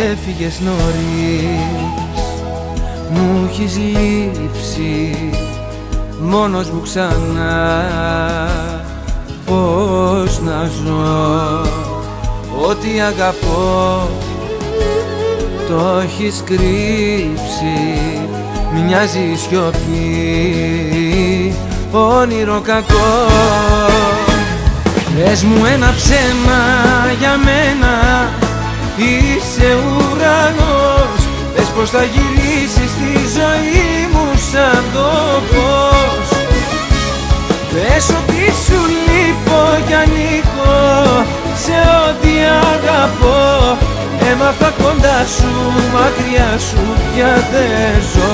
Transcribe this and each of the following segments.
έφυγες νωρίς, μου έχεις λείψει, μόνος μου ξανά. Πώς να ζω, ό,τι αγαπώ το έχεις κρύψει. Μοιάζει η σιωπή, όνειρο κακό. Πες μου ένα ψέμα για μένα, είσαι ουρανός. Πες πως θα γυρίσεις στη ζωή μου σαν το φως. Πες ότι σου λείπω κι ανήκω σε ό,τι αγαπώ. Έμαθα κοντά σου, μακριά σου πια δεν ζω.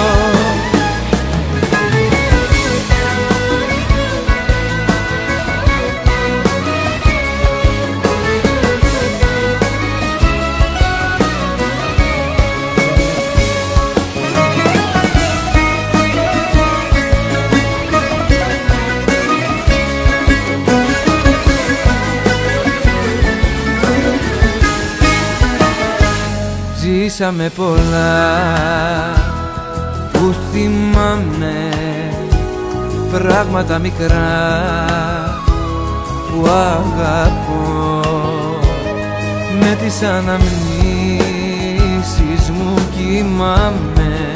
Ζήσαμε πολλά που θυμάμαι, πράγματα μικρά που αγαπώ. Με τις αναμνήσεις μου κοιμάμαι,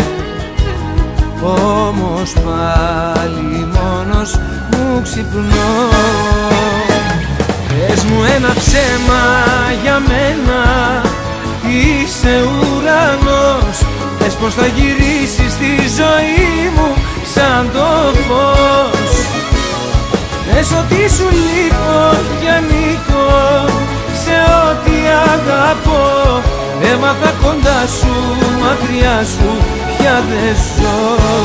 όμως πάλι μόνος μου ξυπνώ. Πες μου ένα ψέμα για μένα, είσαι ουρανός. Πες πως θα γυρίσεις στη ζωή μου σαν το φως. Πες ότι σου λείπω κι ανήκω σε ό,τι αγαπώ. Έμαθα κοντά σου, μακριά σου πια δεν ζω.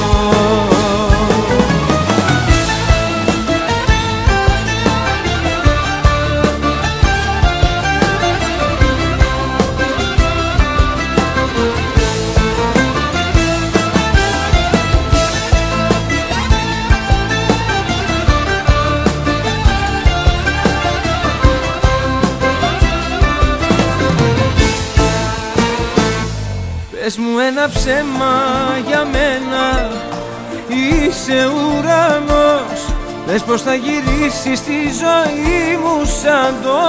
Πες μου ένα ψέμα για μένα, είσαι ουρανός. Πες πως θα γυρίσεις στη ζωή μου σαν το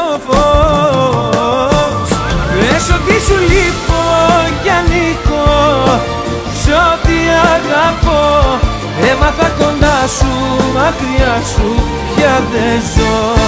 φως. Πες ότι σου λείπω κι ανήκω σ' ό,τι αγαπώ. Έμαθα κοντά σου, μακριά σου πια δεν ζω.